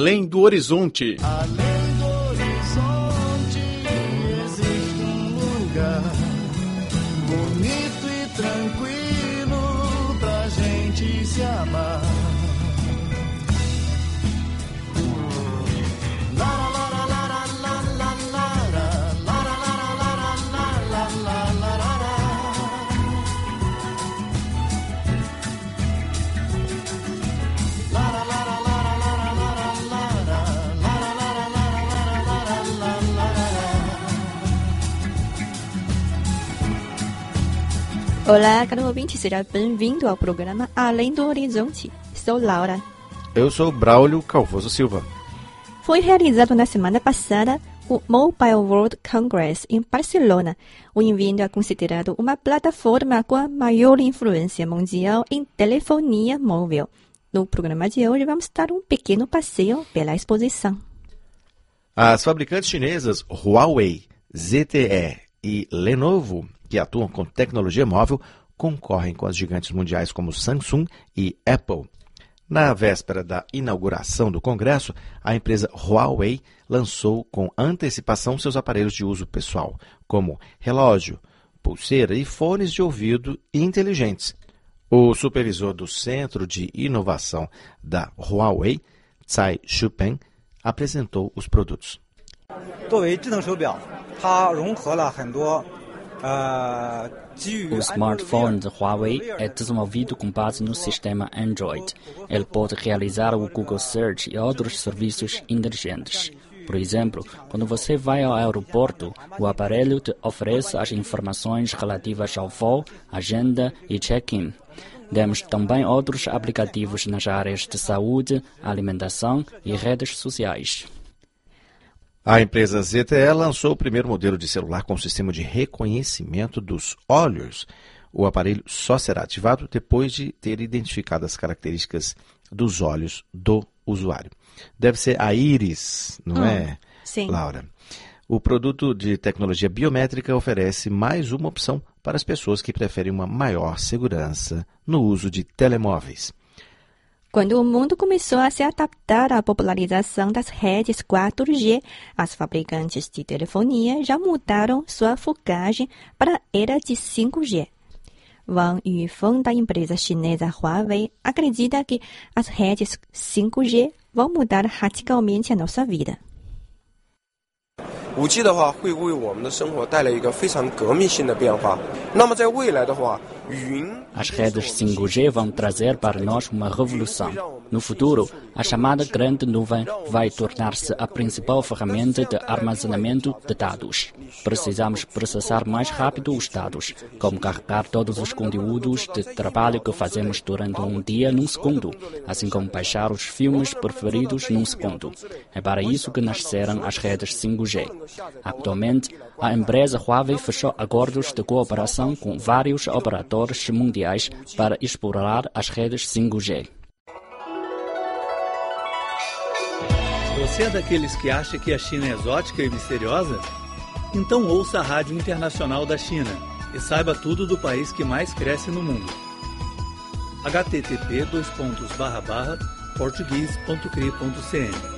Além do Horizonte. Além do horizonte existe um lugar bonito e tranquilo pra gente se amar. Olá, caro ouvinte, seja bem-vindo ao programa Além do Horizonte. Sou Laura. Eu sou Braulio Calvoso Silva. Foi realizado na semana passada o Mobile World Congress em Barcelona. O evento é considerado uma plataforma com a maior influência mundial em telefonia móvel. No programa de hoje, vamos dar um pequeno passeio pela exposição. As fabricantes chinesas Huawei, ZTE e Lenovo, que atuam com tecnologia móvel, concorrem com as gigantes mundiais como Samsung e Apple. Na véspera da inauguração do congresso, a empresa Huawei lançou com antecipação seus aparelhos de uso pessoal, como relógio, pulseira e fones de ouvido inteligentes. O supervisor do Centro de Inovação da Huawei, Tsai Shupeng, apresentou os produtos. 作为智能手表，它融合了很多 O smartphone de Huawei é desenvolvido com base no sistema Android. Ele pode realizar o Google Search e outros serviços inteligentes. Por exemplo, quando você vai ao aeroporto, o aparelho te oferece as informações relativas ao voo, agenda e check-in. Temos também outros aplicativos nas áreas de saúde, alimentação e redes sociais. A empresa ZTE lançou o primeiro modelo de celular com sistema de reconhecimento dos olhos. O aparelho só será ativado depois de ter identificado as características dos olhos do usuário. Deve ser a íris, não é, sim. Laura? O produto de tecnologia biométrica oferece mais uma opção para as pessoas que preferem uma maior segurança no uso de telemóveis. Quando o mundo começou a se adaptar à popularização das redes 4G, as fabricantes de telefonia já mudaram sua focagem para a era de 5G. Wang Yufeng, da empresa chinesa Huawei, acredita que as redes 5G vão mudar radicalmente a nossa vida. 5G 的话会为我们的生活带来一个非常革命性的变化。那么在未来的话， As redes 5G vão trazer para nós uma revolução. No futuro, a chamada grande nuvem vai tornar-se a principal ferramenta de armazenamento de dados. Precisamos processar mais rápido os dados, como carregar todos os conteúdos de trabalho que fazemos durante um dia num segundo, assim como baixar os filmes preferidos num segundo. É para isso que nasceram as redes 5G. Atualmente, a empresa Huawei fechou acordos de cooperação com vários operadores mundiais para explorar as redes 5G. Você é daqueles que acha que a China é exótica e misteriosa? Então ouça a Rádio Internacional da China e saiba tudo do país que mais cresce no mundo. http://portugues.cri.cn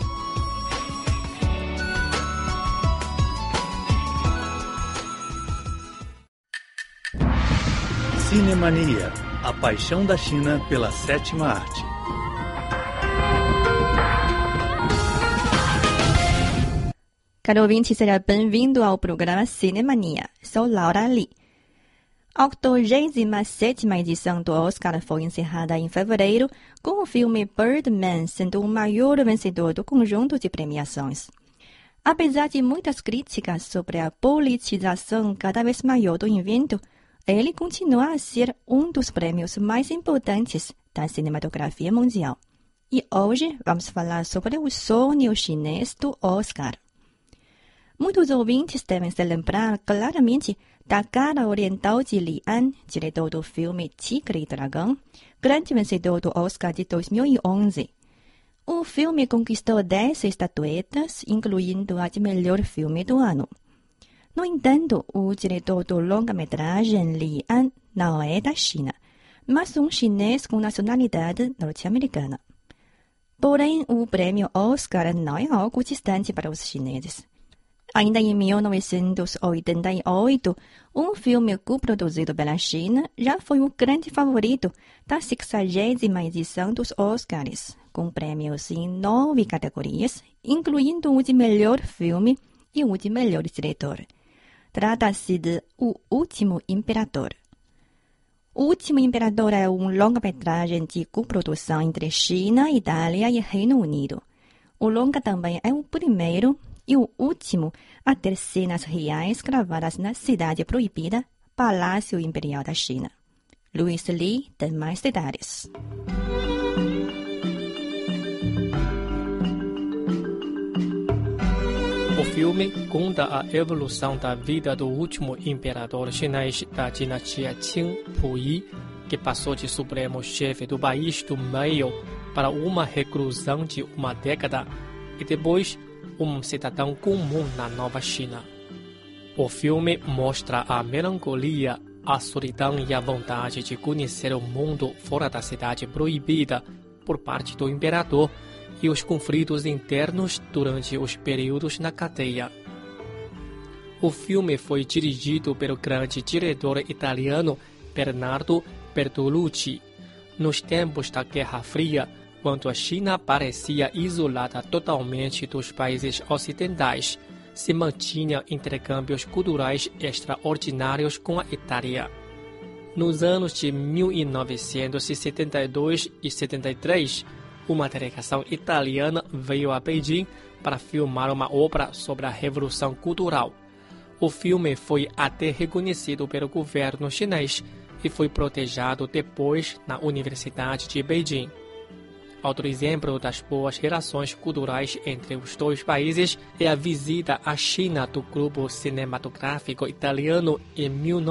Cinemania, a paixão da China pela sétima arte. Caro ouvinte, seja bem-vindo ao programa Cinemania. Sou Laura Lee. A 87ª edição do Oscar foi encerrada em fevereiro, com o filme Birdman sendo o maior vencedor do conjunto de premiações. Apesar de muitas críticas sobre a politização cada vez maior do evento, ele continua a ser um dos prêmios mais importantes da cinematografia mundial. E hoje vamos falar sobre o sonho chinês do Oscar. Muitos ouvintes devem se lembrar claramente da cara oriental de Li An, diretor do filme Tigre e Dragão, grande vencedor do Oscar de 2011. O filme conquistou 10 estatuetas, incluindo a de melhor filme do ano. No entanto, o diretor do longa-metragem Li An não é da China, mas um chinês com nacionalidade norte-americana. Porém, o prêmio Oscar não é algo distante para os chineses. Ainda em 1988, um filme coproduzido pela China já foi o grande favorito da 60ª edição dos Oscars, com prêmios em 9 categorias, incluindo o de melhor filme e o de melhor diretor. Trata-se de O Último Imperador. O Último Imperador é um longa-metragem de coprodução entre China, Itália e Reino Unido. O longa também é o primeiro e o último a ter cenas reais gravadas na Cidade Proibida, Palácio Imperial da China. Luiz Li tem mais detalhes. O filme conta a evolução da vida do último imperador chinês da dinastia Qing, Puyi, que passou de supremo chefe do país do meio para uma reclusão de uma década e depois um cidadão comum na Nova China. O filme mostra a melancolia, a solidão e a vontade de conhecer o mundo fora da cidade proibida por parte do imperador e os conflitos internos durante os períodos na cadeia. O filme foi dirigido pelo grande diretor italiano Bernardo Bertolucci. Nos tempos da Guerra Fria, quando a China parecia isolada totalmente dos países ocidentais, se mantinha intercâmbios culturais extraordinários com a Itália. Nos anos de 1972 e 73, uma delegação italiana veio a Beijing para filmar uma obra sobre a Revolução Cultural. O filme foi até reconhecido pelo governo chinês e foi projetado depois na Universidade de Beijing. Outro exemplo das boas relações culturais entre os dois países é a visita à China do grupo cinematográfico italiano em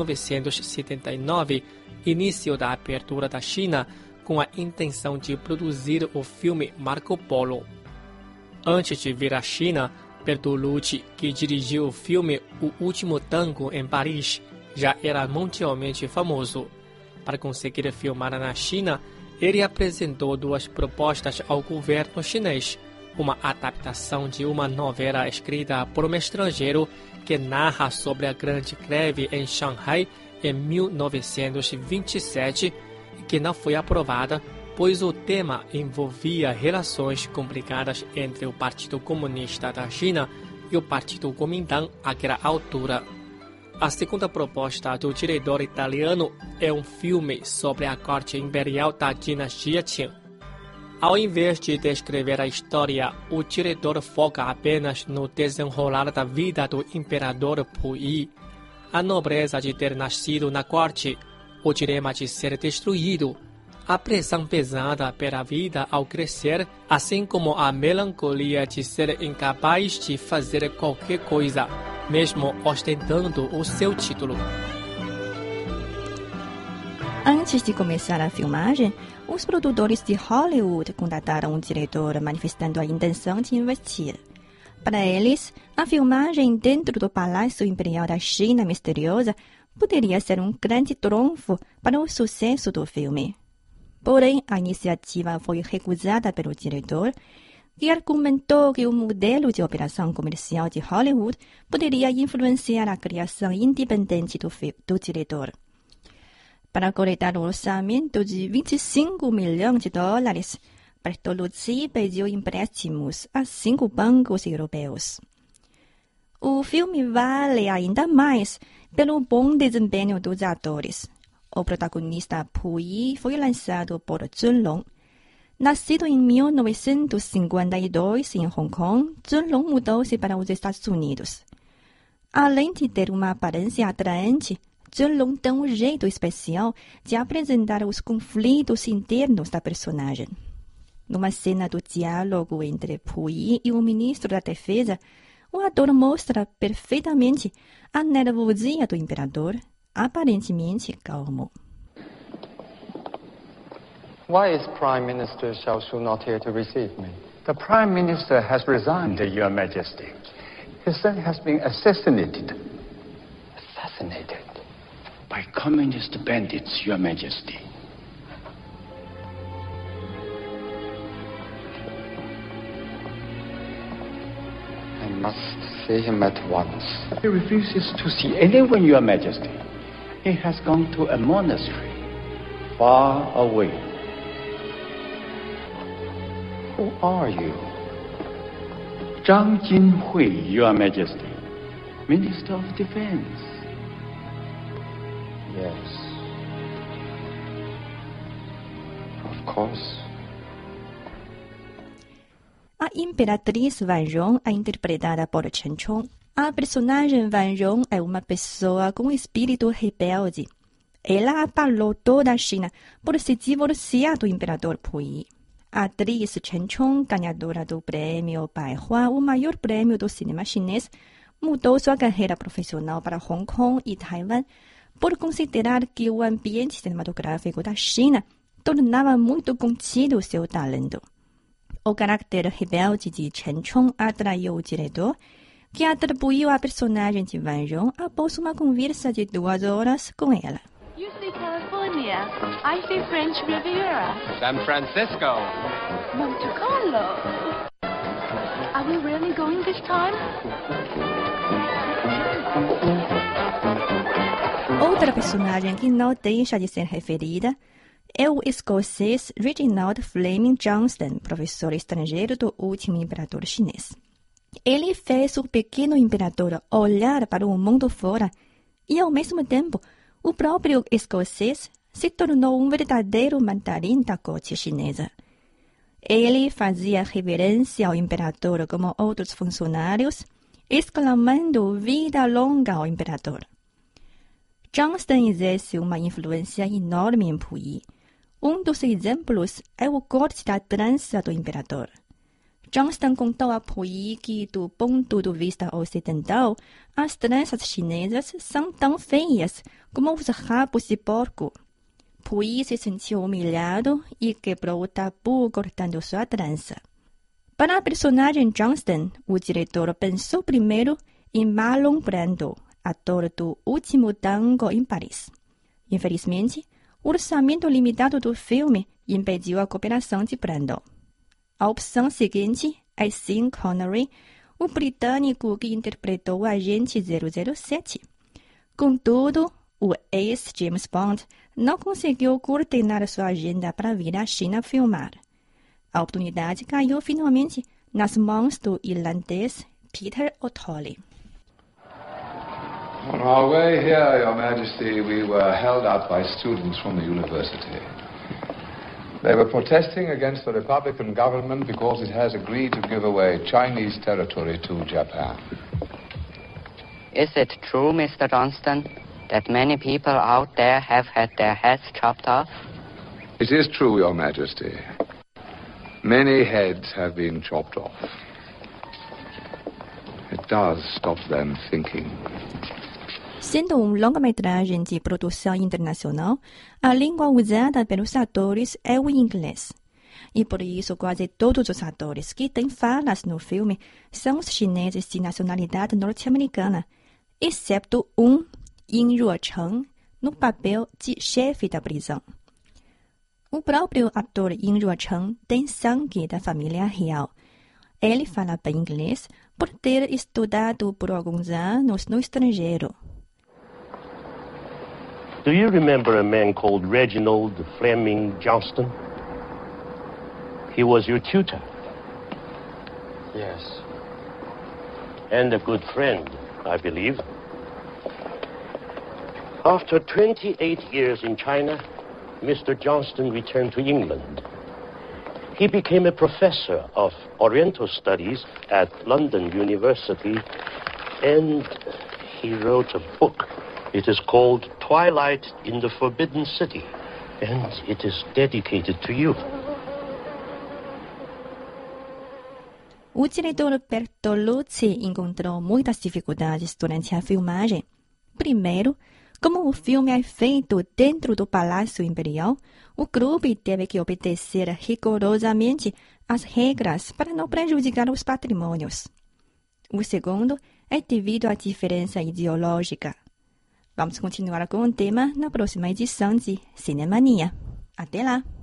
1979, início da abertura da China, com a intenção de produzir o filme Marco Polo. Antes de vir à China, Bertolucci, que dirigiu o filme O Último Tango em Paris, já era mundialmente famoso. Para conseguir filmar na China, ele apresentou duas propostas ao governo chinês: uma adaptação de uma novela escrita por um estrangeiro que narra sobre a grande greve em Shanghai em 1927, que não foi aprovada, pois o tema envolvia relações complicadas entre o Partido Comunista da China e o Partido Kuomintang àquela altura. A segunda proposta do diretor italiano é um filme sobre a corte imperial da dinastia Qing. Ao invés de descrever a história, o diretor foca apenas no desenrolar da vida do imperador Puyi, a nobreza de ter nascido na corte, o dilema de ser destruído, a pressão pesada pela vida ao crescer, assim como a melancolia de ser incapaz de fazer qualquer coisa, mesmo ostentando o seu título. Antes de começar a filmagem, os produtores de Hollywood contataram o diretor manifestando a intenção de investir. Para eles, a filmagem dentro do Palácio Imperial da China misteriosa poderia ser um grande trunfo para o sucesso do filme. Porém, a iniciativa foi recusada pelo diretor, que argumentou que o modelo de operação comercial de Hollywood poderia influenciar a criação independente do diretor. Para coletar o orçamento de $25 milhões, Bertolucci pediu empréstimos a 5 bancos europeus. O filme vale ainda mais pelo bom desempenho dos atores. O protagonista Puyi foi lançado por Zunlong. Nascido em 1952 em Hong Kong, Zunlong mudou-se para os Estados Unidos. Além de ter uma aparência atraente, Zunlong tem um jeito especial de apresentar os conflitos internos da personagem. Numa cena do diálogo entre Puyi e o ministro da Defesa, o ator mostra perfeitamente a nervosia do imperador, aparentemente calmo. Why is Prime Minister Xiaoshu not here to receive me? The Prime Minister has resigned, Your Majesty. His son has been assassinated. Assassinated? By communist bandits, Your Majesty. must see him at once. He refuses to see anyone, Your Majesty. He has gone to a monastery, far away. Who are you? Zhang Jinhui, Your Majesty, Minister of Defense. Yes. Of course. A Imperatriz Wanrong é interpretada por Chen Chong. A personagem Wanrong é uma pessoa com espírito rebelde. Ela abalou toda a China por se divorciar do imperador Puyi. A atriz Chen Chong, ganhadora do prêmio Baihua, o maior prêmio do cinema chinês, mudou sua carreira profissional para Hong Kong e Taiwan por considerar que o ambiente cinematográfico da China tornava muito contido seu talento. O caráter rebelde de Chen Chong atraiu o diretor, que atribuiu a personagem de Wanrong após uma conversa de 2 horas com ela. You say California, I say French Riviera. San Francisco. Monte Carlo. Are we really going this time? Outra personagem que não deixa de ser referida é o escocês Reginald Fleming Johnston, professor estrangeiro do último imperador chinês. Ele fez o pequeno imperador olhar para o mundo fora e, ao mesmo tempo, o próprio escocês se tornou um verdadeiro mandarim da corte chinesa. Ele fazia reverência ao imperador como outros funcionários, exclamando vida longa ao imperador. Johnston exerce uma influência enorme em Puyi. Um dos exemplos é o corte da trança do imperador. Johnston contou a Puyi que, do ponto de vista ocidental, as tranças chinesas são tão feias como os rabos de porco. Puyi se sentiu humilhado e quebrou o tabu cortando sua trança. Para a personagem Johnston, o diretor pensou primeiro em Marlon Brando, ator do Último Tango em Paris. Infelizmente, o orçamento limitado do filme impediu a cooperação de Brando. A opção seguinte é Sean Connery, o britânico que interpretou o agente 007. Contudo, o ex-James Bond não conseguiu coordenar sua agenda para vir à China filmar. A oportunidade caiu finalmente nas mãos do irlandês Peter O'Toole. On our way here, Your Majesty, we were held up by students from the university. They were protesting against the Republican government because it has agreed to give away Chinese territory to Japan. Is it true, Mr. Johnston, that many people out there have had their heads chopped off? It is true, Your Majesty. Many heads have been chopped off. It does stop them thinking. Sendo longa-metragem de produção internacional, a língua usada pelos atores é o inglês. E por isso quase todos os atores que têm falas no filme são os chineses de nacionalidade norte-americana, exceto Yin Ruocheng, no papel de chefe da prisão. O próprio ator Yin Ruocheng tem sangue da família real. Ele fala bem inglês por ter estudado por alguns anos no estrangeiro. Do you remember a man called Reginald Fleming Johnston? He was your tutor. Yes. And a good friend, I believe. After 28 years in China, Mr. Johnston returned to England. He became a professor of Oriental Studies at London University, and he wrote a book. It is called Twilight in the Forbidden City, and it is dedicated to you. O diretor Bertolucci encontrou muitas dificuldades durante a filmagem. Primeiro, como o filme é feito dentro do Palácio Imperial, o grupo teve que obedecer rigorosamente as regras para não prejudicar os patrimônios. O segundo é devido à diferença ideológica. Vamos continuar com o tema na próxima edição de Cinemania. Até lá!